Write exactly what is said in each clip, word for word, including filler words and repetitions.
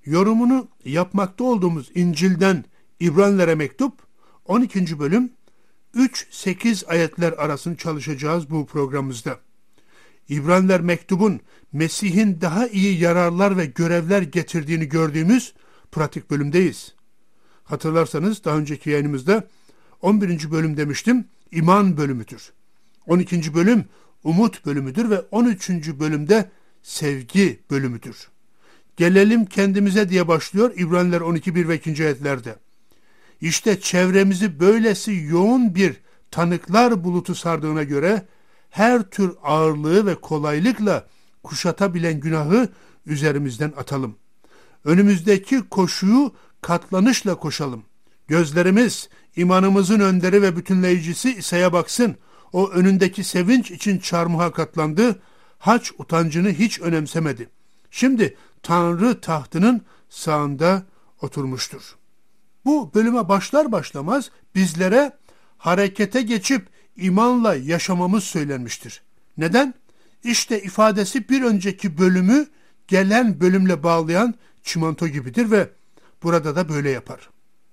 Yorumunu yapmakta olduğumuz İncil'den İbranilere mektup on ikinci bölüm üç sekiz ayetler arasını çalışacağız bu programımızda. İbraniler mektubun Mesih'in daha iyi yararlar ve görevler getirdiğini gördüğümüz pratik bölümdeyiz. Hatırlarsanız daha önceki yayınımızda on birinci bölüm demiştim, iman bölümüdür. on ikinci bölüm umut bölümüdür ve on üçüncü bölümde sevgi bölümüdür. Gelelim kendimize diye başlıyor İbraniler on iki bir ve ikinci ayetlerde. İşte çevremizi böylesi yoğun bir tanıklar bulutu sardığına göre her tür ağırlığı ve kolaylıkla kuşatabilen günahı üzerimizden atalım. Önümüzdeki koşuyu katlanışla koşalım. Gözlerimiz imanımızın önderi ve bütünleyicisi İsa'ya baksın. O önündeki sevinç için çarmıha katlandı. Haç utancını hiç önemsemedi. Şimdi Tanrı tahtının sağında oturmuştur. Bu bölüme başlar başlamaz bizlere harekete geçip imanla yaşamamız söylenmiştir. Neden? İşte ifadesi bir önceki bölümü gelen bölümle bağlayan çimento gibidir ve burada da böyle yapar.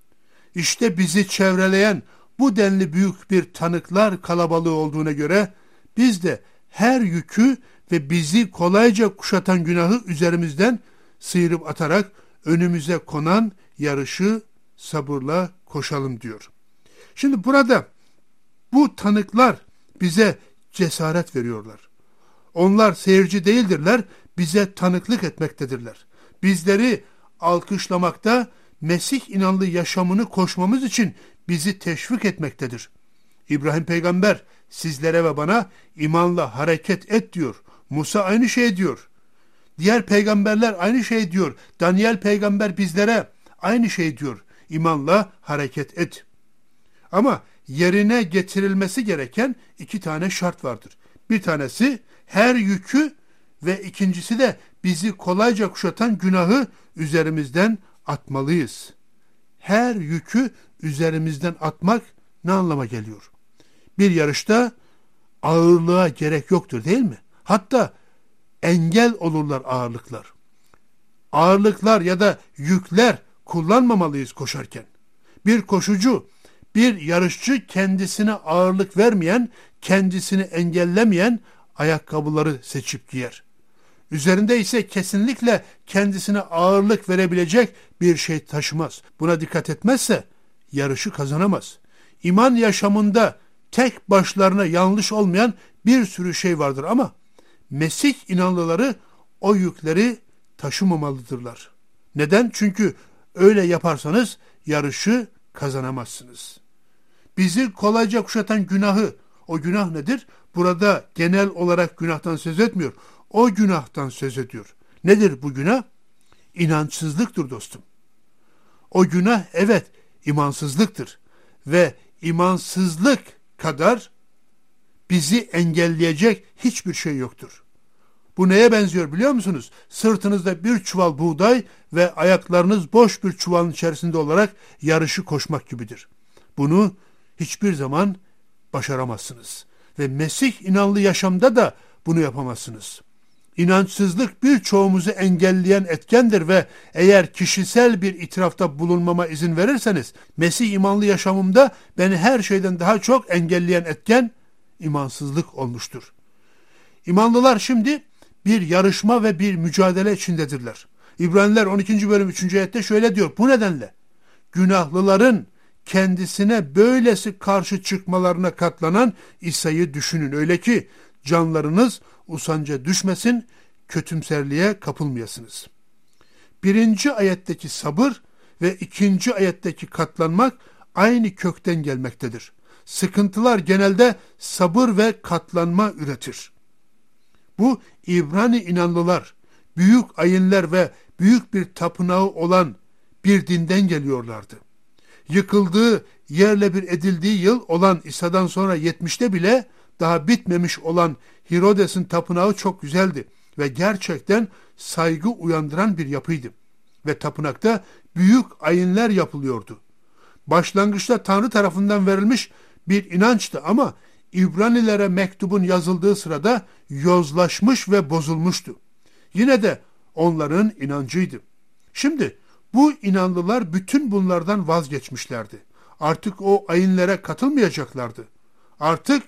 İşte bizi çevreleyen bu denli büyük bir tanıklar kalabalığı olduğuna göre biz de her yükü ve bizi kolayca kuşatan günahı üzerimizden sıyırıp atarak önümüze konan yarışı sabırla koşalım diyor. Şimdi burada bu tanıklar bize cesaret veriyorlar. Onlar seyirci değildirler, bize tanıklık etmektedirler. Bizleri alkışlamakta, Mesih inanlı yaşamını koşmamız için bizi teşvik etmektedir. İbrahim peygamber sizlere ve bana imanla hareket et diyor. Musa aynı şey diyor. Diğer peygamberler aynı şey diyor. Daniel peygamber bizlere aynı şey diyor. İmanla hareket et. Ama yerine getirilmesi gereken iki tane şart vardır. Bir tanesi her yükü ve ikincisi de bizi kolayca kuşatan günahı üzerimizden atmalıyız. Her yükü üzerimizden atmak ne anlama geliyor? Bir yarışta ağırlığa gerek yoktur değil mi? Hatta engel olurlar ağırlıklar. Ağırlıklar ya da yükler kullanmamalıyız koşarken. Bir koşucu, bir yarışçı kendisine ağırlık vermeyen, kendisini engellemeyen ayakkabıları seçip giyer. Üzerinde ise kesinlikle kendisine ağırlık verebilecek bir şey taşımaz. Buna dikkat etmezse yarışı kazanamaz. İman yaşamında tek başlarına yanlış olmayan bir sürü şey vardır ama Mesih inanlıları o yükleri taşımamalıdırlar. Neden? Çünkü öyle yaparsanız yarışı kazanamazsınız. Bizi kolayca kuşatan günahı, o günah nedir? Burada genel olarak günahtan söz etmiyor. O günahtan söz ediyor. Nedir bu günah? İnançsızlıktır dostum. O günah evet imansızlıktır. Ve imansızlık kadar bizi engelleyecek hiçbir şey yoktur. Bu neye benziyor biliyor musunuz? Sırtınızda bir çuval buğday ve ayaklarınız boş bir çuvalın içerisinde olarak yarışı koşmak gibidir. Bunu hiçbir zaman başaramazsınız. Ve Mesih inanlı yaşamda da bunu yapamazsınız. İnançsızlık birçoğumuzu engelleyen etkendir ve eğer kişisel bir itirafta bulunmama izin verirseniz, Mesih imanlı yaşamımda beni her şeyden daha çok engelleyen etken imansızlık olmuştur. İmanlılar şimdi bir yarışma ve bir mücadele içindedirler. İbraniler on ikinci bölüm üçüncü ayette şöyle diyor: bu nedenle günahlıların kendisine böylesi karşı çıkmalarına katlanan İsa'yı düşünün. Öyle ki canlarınız usanca düşmesin, kötümserliğe kapılmayasınız. Birinci ayetteki sabır ve ikinci ayetteki katlanmak aynı kökten gelmektedir. Sıkıntılar genelde sabır ve katlanma üretir. Bu İbrani inanlılar, büyük ayinler ve büyük bir tapınağı olan bir dinden geliyorlardı. Yıkıldığı, yerle bir edildiği yıl olan İsa'dan sonra yetmişte bile daha bitmemiş olan Herodes'in tapınağı çok güzeldi ve gerçekten saygı uyandıran bir yapıydı. Ve tapınakta büyük ayinler yapılıyordu. Başlangıçta Tanrı tarafından verilmiş bir inançtı ama İbranilere mektubun yazıldığı sırada yozlaşmış ve bozulmuştu. Yine de onların inancıydı. Şimdi bu inanlılar bütün bunlardan vazgeçmişlerdi. Artık o ayinlere katılmayacaklardı. Artık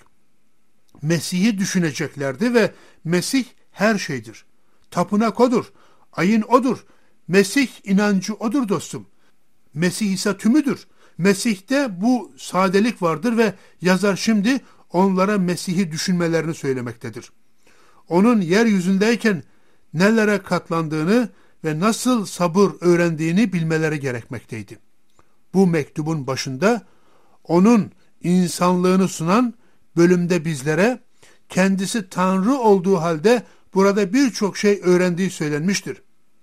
Mesih'i düşüneceklerdi ve Mesih her şeydir. Tapınak odur, ayın odur, Mesih inancı odur dostum. Mesih ise tümüdür. Mesih'te bu sadelik vardır ve yazar şimdi onlara Mesih'i düşünmelerini söylemektedir. Onun yeryüzündeyken nelere katlandığını ve nasıl sabır öğrendiğini bilmeleri gerekmekteydi. Bu mektubun başında onun insanlığını sunan bölümde bizlere kendisi Tanrı olduğu halde burada birçok şey öğrendiği söylenmiştir.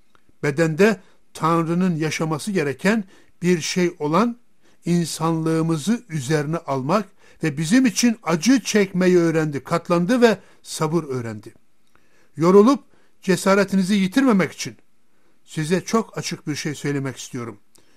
Bedende Tanrı'nın yaşaması gereken bir şey olan insanlığımızı üzerine almak ve bizim için acı çekmeyi öğrendi, katlandı ve sabır öğrendi. Yorulup cesaretinizi yitirmemek için size çok açık bir şey söylemek istiyorum.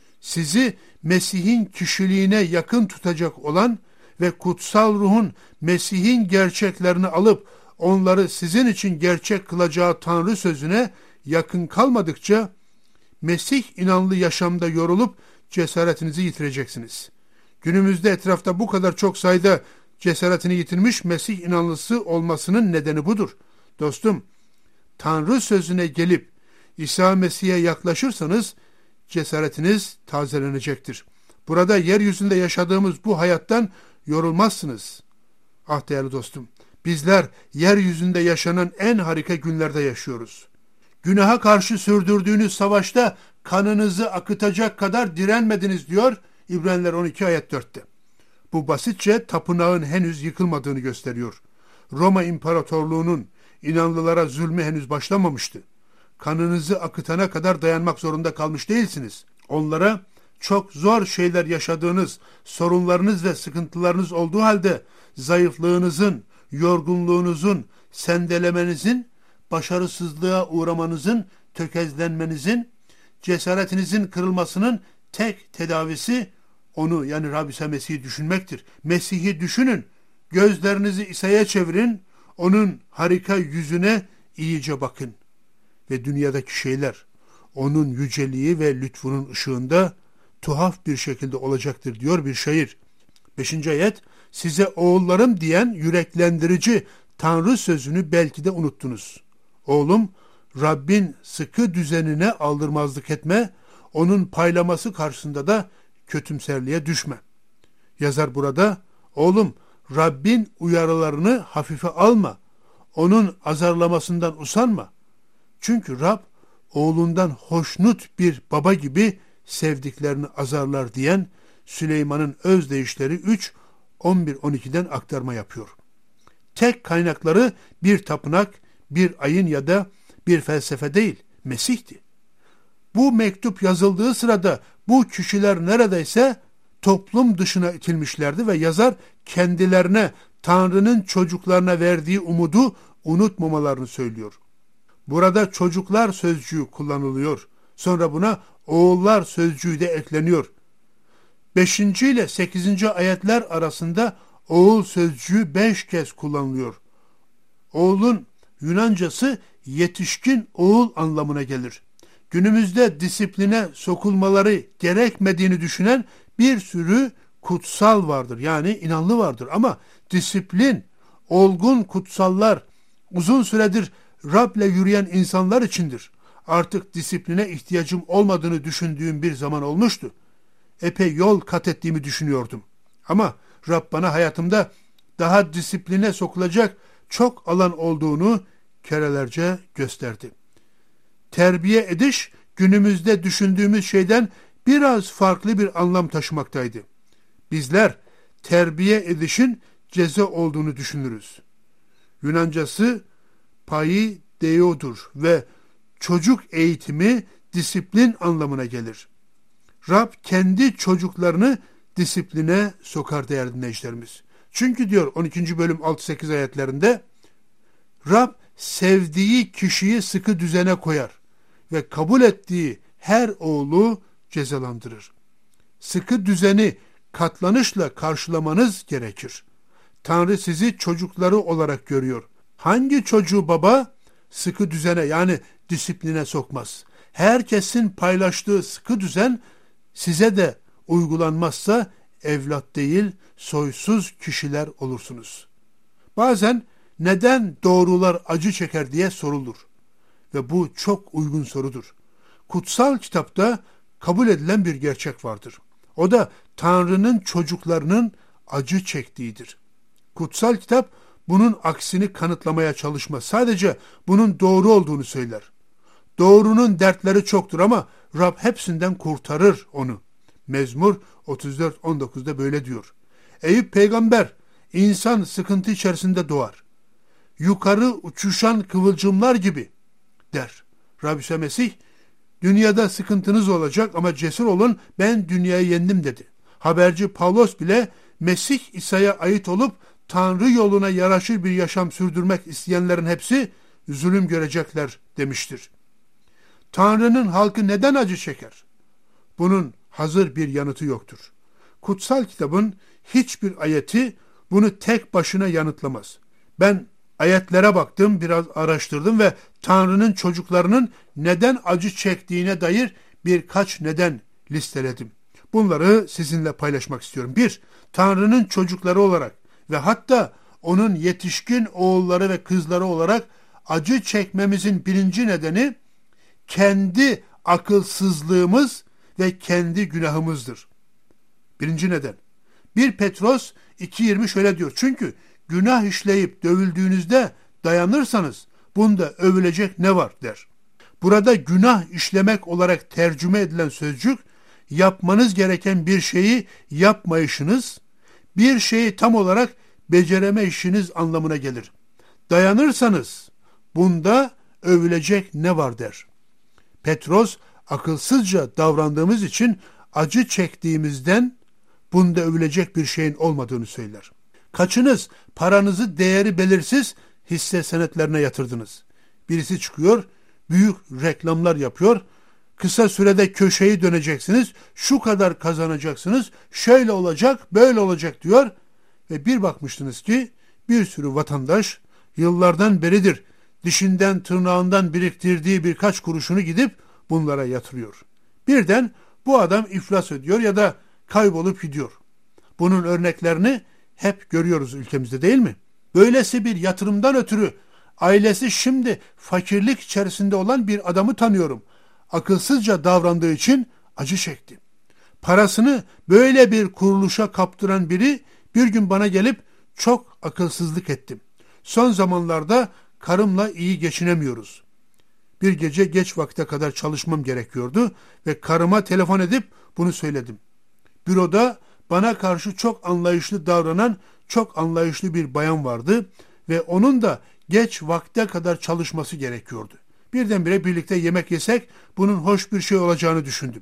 Sizi Mesih'in kişiliğine yakın tutacak olan ve kutsal ruhun Mesih'in gerçeklerini alıp onları sizin için gerçek kılacağı Tanrı sözüne yakın kalmadıkça Mesih inanlı yaşamda yorulup cesaretinizi yitireceksiniz. Günümüzde etrafta bu kadar çok sayıda cesaretini yitirmiş Mesih inanlısı olmasının nedeni budur. Dostum, Tanrı sözüne gelip İsa Mesih'e yaklaşırsanız cesaretiniz tazelenecektir. Burada yeryüzünde yaşadığımız bu hayattan yorulmazsınız. Ah değerli dostum, bizler yeryüzünde yaşanan en harika günlerde yaşıyoruz. Günaha karşı sürdürdüğünüz savaşta kanınızı akıtacak kadar direnmediniz diyor İbraniler on iki ayet dörtte. Bu basitçe tapınağın henüz yıkılmadığını gösteriyor. Roma İmparatorluğu'nun inanlılara zulmü henüz başlamamıştı. Kanınızı akıtana kadar dayanmak zorunda kalmış değilsiniz. Onlara çok zor şeyler yaşadığınız, sorunlarınız ve sıkıntılarınız olduğu halde zayıflığınızın, yorgunluğunuzun, sendelemenizin, başarısızlığa uğramanızın, tökezlenmenizin, cesaretinizin kırılmasının tek tedavisi onu yani Rabbi İsa Mesih'i düşünmektir. Mesih'i düşünün, gözlerinizi İsa'ya çevirin, onun harika yüzüne iyice bakın. Ve dünyadaki şeyler onun yüceliği ve lütfunun ışığında tuhaf bir şekilde olacaktır diyor bir şair. Beşinci ayet, size oğullarım diyen yüreklendirici Tanrı sözünü belki de unuttunuz. Oğlum, Rabbin sıkı düzenine aldırmazlık etme, onun paylaması karşısında da kötümserliğe düşme. Yazar burada, oğlum Rabbin uyarılarını hafife alma, onun azarlamasından usanma. Çünkü Rab oğlundan hoşnut bir baba gibi sevdiklerini azarlar diyen Süleyman'ın özdeyişleri üç on bir on ikiden aktarma yapıyor. Tek kaynakları bir tapınak, bir ayın ya da bir felsefe değil, Mesih'ti. Bu mektup yazıldığı sırada bu kişiler neredeyse toplum dışına itilmişlerdi ve yazar kendilerine Tanrı'nın çocuklarına verdiği umudu unutmamalarını söylüyor. Burada çocuklar sözcüğü kullanılıyor. Sonra buna oğullar sözcüğü de ekleniyor. beşinci ile sekizinci ayetler arasında oğul sözcüğü beş kez kullanılıyor. Oğulun Yunancası yetişkin oğul anlamına gelir. Günümüzde disipline sokulmaları gerekmediğini düşünen bir sürü kutsal vardır. Yani inanlı vardır ama disiplin, olgun kutsallar, uzun süredir Rab'le yürüyen insanlar içindir. Artık disipline ihtiyacım olmadığını düşündüğüm bir zaman olmuştu. Epey yol kat ettiğimi düşünüyordum. Ama Rab bana hayatımda daha disipline sokulacak çok alan olduğunu kerelerce gösterdi. Terbiye ediş günümüzde düşündüğümüz şeyden biraz farklı bir anlam taşımaktaydı. Bizler terbiye edişin ceza olduğunu düşünürüz. Yunancası paideiodur ve çocuk eğitimi disiplin anlamına gelir. Rab kendi çocuklarını disipline sokar değerli dinleyicilerimiz. Çünkü diyor on ikinci bölüm altı sekiz ayetlerinde Rab sevdiği kişiyi sıkı düzene koyar ve kabul ettiği her oğlu cezalandırır. Sıkı düzeni katlanışla karşılamanız gerekir. Tanrı sizi çocukları olarak görüyor. Hangi çocuğu baba sıkı düzene yani disipline sokmaz? herkesin paylaştığı sıkı düzen size de uygulanmazsa evlat değil, soysuz kişiler olursunuz. Bazen neden doğrular acı çeker diye sorulur. Ve bu çok uygun sorudur. Kutsal kitapta kabul edilen bir gerçek vardır. O da Tanrı'nın çocuklarının acı çektiğidir. Kutsal kitap bunun aksini kanıtlamaya çalışmaz. Sadece bunun doğru olduğunu söyler. Doğrunun dertleri çoktur ama Rab hepsinden kurtarır onu. Mezmur otuz dört on dokuzda böyle diyor. Eyüp peygamber, insan sıkıntı içerisinde doğar. Yukarı uçuşan kıvılcımlar gibi der. Rab İsa Mesih, dünyada sıkıntınız olacak ama cesur olun, ben dünyayı yendim dedi. Haberci Pavlos bile Mesih İsa'ya ait olup Tanrı yoluna yaraşır bir yaşam sürdürmek isteyenlerin hepsi zulüm görecekler demiştir. Tanrı'nın halkı neden acı çeker? Bunun hazır bir yanıtı yoktur. Kutsal kitabın hiçbir ayeti bunu tek başına yanıtlamaz. Ben ayetlere baktım, biraz araştırdım ve Tanrı'nın çocuklarının neden acı çektiğine dair birkaç neden listeledim. Bunları sizinle paylaşmak istiyorum. Bir, Tanrı'nın çocukları olarak ve hatta onun yetişkin oğulları ve kızları olarak acı çekmemizin birinci nedeni kendi akılsızlığımız ve kendi günahımızdır. Birinci neden. bir Petros iki yirmi şöyle diyor. Çünkü günah işleyip dövüldüğünüzde dayanırsanız bunda övülecek ne var der. Burada günah işlemek olarak tercüme edilen sözcük yapmanız gereken bir şeyi yapmayışınız, bir şeyi tam olarak beceremeyişiniz anlamına gelir. Dayanırsanız bunda övülecek ne var der. Petros akılsızca davrandığımız için acı çektiğimizden bunda övülecek bir şeyin olmadığını söyler. Kaçınız paranızı değeri belirsiz hisse senetlerine yatırdınız. Birisi çıkıyor, büyük reklamlar yapıyor. Kısa sürede köşeyi döneceksiniz, şu kadar kazanacaksınız, şöyle olacak, böyle olacak diyor. Ve bir bakmıştınız ki bir sürü vatandaş yıllardan beridir dişinden tırnağından biriktirdiği birkaç kuruşunu gidip bunlara yatırıyor. Birden bu adam iflas ediyor ya da kaybolup gidiyor. Bunun örneklerini hep görüyoruz ülkemizde, değil mi? Böylesi bir yatırımdan ötürü ailesi şimdi fakirlik içerisinde olan bir adamı tanıyorum. Akılsızca davrandığı için acı çekti. Parasını böyle bir kuruluşa kaptıran biri bir gün bana gelip çok akılsızlık ettim. Son zamanlarda karımla iyi geçinemiyoruz. Bir gece geç vakte kadar çalışmam gerekiyordu ve karıma telefon edip bunu söyledim. Büroda bana karşı çok anlayışlı davranan çok anlayışlı bir bayan vardı ve onun da geç vakte kadar çalışması gerekiyordu. Birdenbire birlikte yemek yesek bunun hoş bir şey olacağını düşündüm.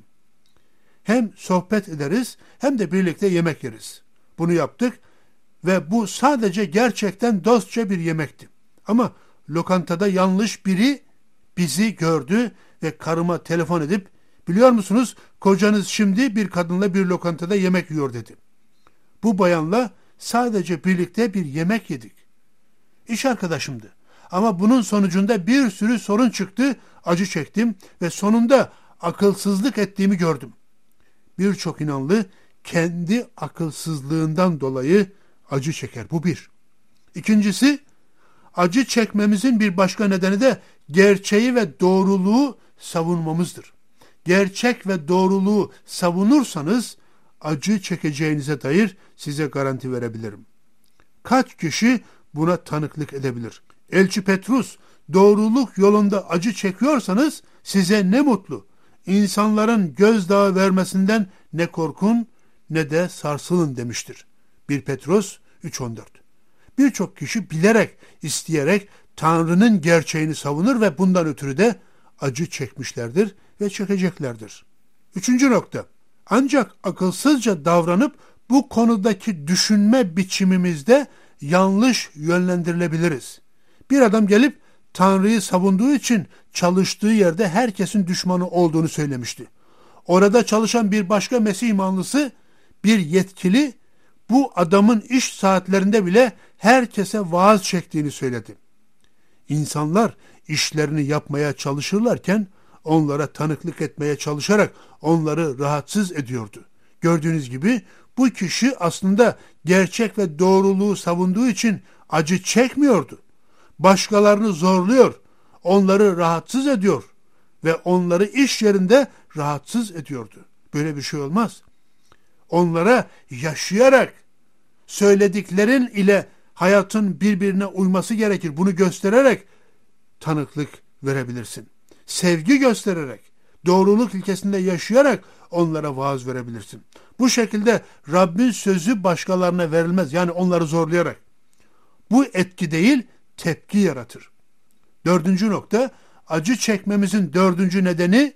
Hem sohbet ederiz hem de birlikte yemek yeriz. Bunu yaptık ve bu sadece gerçekten dostça bir yemekti. Ama lokantada yanlış biri bizi gördü ve karıma telefon edip biliyor musunuz kocanız şimdi bir kadınla bir lokantada yemek yiyor dedi. Bu bayanla sadece birlikte bir yemek yedik. İş arkadaşımdı. Ama bunun sonucunda bir sürü sorun çıktı, acı çektim ve sonunda akılsızlık ettiğimi gördüm. Birçok inanlı kendi akılsızlığından dolayı acı çeker. Bu bir. İkincisi, acı çekmemizin bir başka nedeni de gerçeği ve doğruluğu savunmamızdır. Gerçek ve doğruluğu savunursanız acı çekeceğinize dair size garanti verebilirim. Kaç kişi buna tanıklık edebilir? Elçi Petrus, doğruluk yolunda acı çekiyorsanız size ne mutlu. İnsanların gözdağı vermesinden ne korkun ne de sarsılın demiştir. bir Petrus üç on dört. Birçok kişi bilerek, isteyerek Tanrı'nın gerçeğini savunur ve bundan ötürü de acı çekmişlerdir ve çekeceklerdir. Üçüncü nokta. Ancak akılsızca davranıp bu konudaki düşünme biçimimizde yanlış yönlendirilebiliriz. Bir adam gelip Tanrı'yı savunduğu için çalıştığı yerde herkesin düşmanı olduğunu söylemişti. Orada çalışan bir başka Mesih imanlısı, bir yetkili, bu adamın iş saatlerinde bile herkese vaaz çektiğini söyledi. İnsanlar işlerini yapmaya çalışırlarken onlara tanıklık etmeye çalışarak onları rahatsız ediyordu. Gördüğünüz gibi bu kişi aslında gerçek ve doğruluğu savunduğu için acı çekmiyordu. Başkalarını zorluyor, onları rahatsız ediyor ve onları iş yerinde rahatsız ediyordu. Böyle bir şey olmaz. Onlara yaşayarak, söylediklerin ile hayatın birbirine uyması gerekir. Bunu göstererek tanıklık verebilirsin. Sevgi göstererek, doğruluk ilkesinde yaşayarak onlara vaaz verebilirsin. Bu şekilde Rabbin sözü başkalarına verilmez. Yani onları zorlayarak. Bu etki değil, tepki yaratır. Dördüncü nokta, acı çekmemizin dördüncü nedeni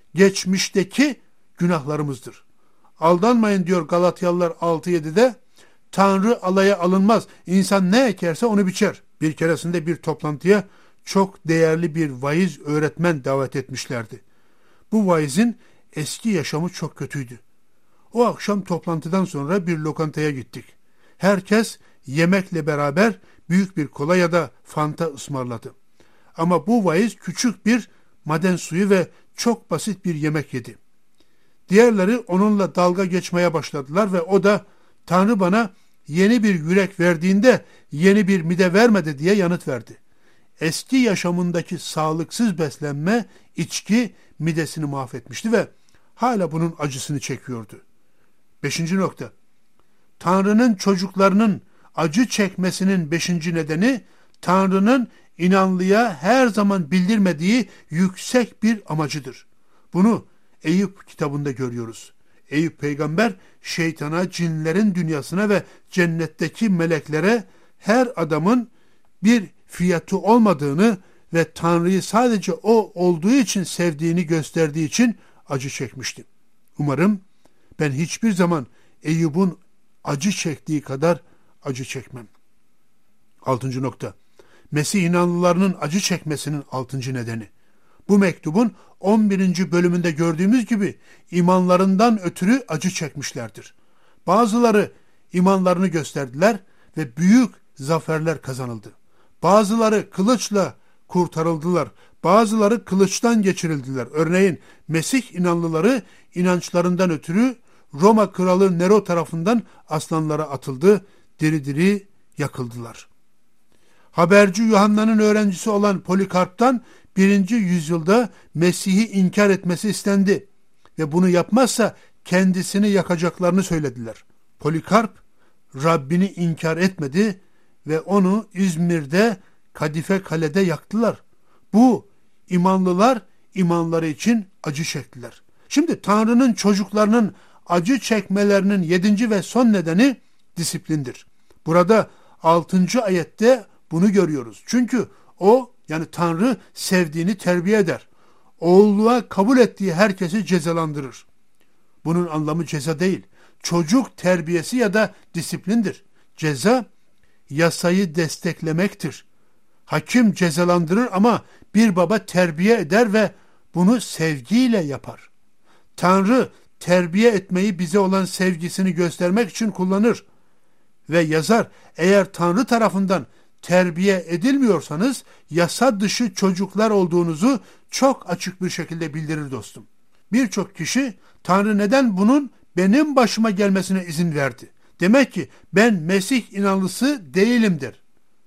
geçmişteki günahlarımızdır. Aldanmayın diyor Galatyalılar altı yedide. Tanrı alaya alınmaz. İnsan ne ekerse onu biçer. Bir keresinde bir toplantıya çok değerli bir vaiz öğretmen davet etmişlerdi. Bu vaizin eski yaşamı çok kötüydü. O akşam toplantıdan sonra bir lokantaya gittik. Herkes yemekle beraber büyük bir kola ya da fanta ısmarladı. Ama bu vaiz küçük bir maden suyu ve çok basit bir yemek yedi. Diğerleri onunla dalga geçmeye başladılar ve o da Tanrı bana yeni bir yürek verdiğinde yeni bir mide vermedi diye yanıt verdi. Eski yaşamındaki sağlıksız beslenme, içki midesini mahvetmişti ve hala bunun acısını çekiyordu. Beşinci nokta. Tanrı'nın çocuklarının acı çekmesinin beşinci nedeni Tanrı'nın inanlıya her zaman bildirmediği yüksek bir amacıdır. Bunu Eyüp kitabında görüyoruz. Eyüp peygamber şeytana, cinlerin dünyasına ve cennetteki meleklere her adamın bir fiyatı olmadığını ve Tanrı'yı sadece o olduğu için sevdiğini gösterdiği için acı çekmişti. Umarım ben hiçbir zaman Eyüp'ün acı çektiği kadar acı çekmem. Altıncı nokta. Mesih inanlılarının acı çekmesinin altıncı nedeni. Bu mektubun on birinci bölümünde gördüğümüz gibi imanlarından ötürü acı çekmişlerdir. Bazıları imanlarını gösterdiler ve büyük zaferler kazanıldı. Bazıları kılıçla kurtarıldılar. Bazıları kılıçtan geçirildiler. Örneğin Mesih inanlıları inançlarından ötürü Roma kralı Nero tarafından aslanlara atıldı, diri diri yakıldılar. Haberci Yuhanna'nın öğrencisi olan Polikarp'tan birinci yüzyılda Mesih'i inkar etmesi istendi ve bunu yapmazsa kendisini yakacaklarını söylediler. Polikarp Rabbini inkar etmedi ve onu İzmir'de Kadife Kale'de yaktılar. Bu imanlılar imanları için acı çektiler. Şimdi Tanrı'nın çocuklarının acı çekmelerinin yedinci ve son nedeni disiplindir. Burada altıncı ayette bunu görüyoruz. Çünkü o, yani Tanrı sevdiğini terbiye eder. Oğulluğa kabul ettiği herkesi cezalandırır. Bunun anlamı ceza değil. Çocuk terbiyesi ya da disiplindir. Ceza yasayı desteklemektir. Hakim cezalandırır ama bir baba terbiye eder ve bunu sevgiyle yapar. Tanrı terbiye etmeyi bize olan sevgisini göstermek için kullanır. Ve yazar, eğer Tanrı tarafından terbiye edilmiyorsanız yasa dışı çocuklar olduğunuzu çok açık bir şekilde bildirir dostum. Birçok kişi Tanrı neden bunun benim başıma gelmesine izin verdi? Demek ki ben Mesih inanlısı değilimdir.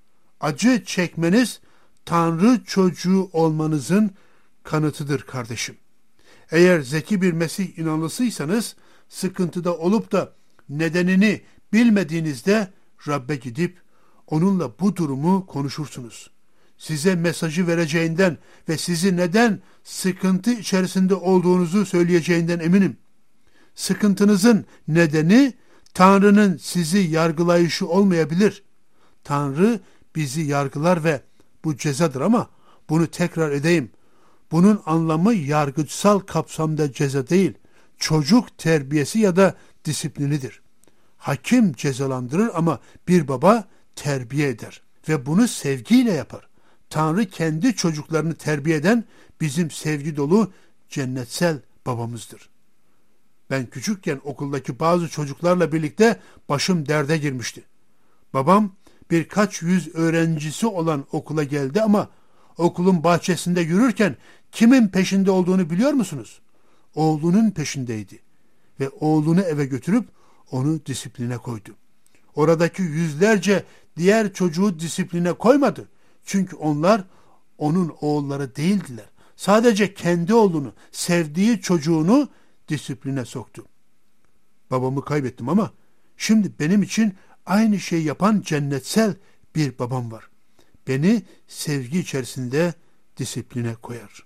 Acı çekmeniz Tanrı çocuğu olmanızın kanıtıdır kardeşim. Eğer zeki bir Mesih inanlısıysanız sıkıntıda olup da nedenini bilmediğinizde Rabbe gidip onunla bu durumu konuşursunuz. Size mesajı vereceğinden ve sizi neden sıkıntı içerisinde olduğunuzu söyleyeceğinden eminim. Sıkıntınızın nedeni Tanrı'nın sizi yargılayışı olmayabilir. Tanrı bizi yargılar ve bu cezadır ama bunu tekrar edeyim. Bunun anlamı yargıçsal kapsamda ceza değil, çocuk terbiyesi ya da disiplinidir. Hakim cezalandırır ama bir baba terbiye eder ve bunu sevgiyle yapar. Tanrı kendi çocuklarını terbiye eden bizim sevgi dolu cennetsel babamızdır. Ben küçükken okuldaki bazı çocuklarla birlikte başım derde girmişti. Babam birkaç yüz öğrencisi olan okula geldi ama okulun bahçesinde yürürken kimin peşinde olduğunu biliyor musunuz? Oğlunun peşindeydi ve oğlunu eve götürüp onu disipline koydu. Oradaki yüzlerce diğer çocuğu disipline koymadı. Çünkü onlar onun oğulları değildiler. Sadece kendi oğlunu, sevdiği çocuğunu disipline soktu. Babamı kaybettim ama şimdi benim için aynı şeyi yapan cennetsel bir babam var. Beni sevgi içerisinde disipline koyar.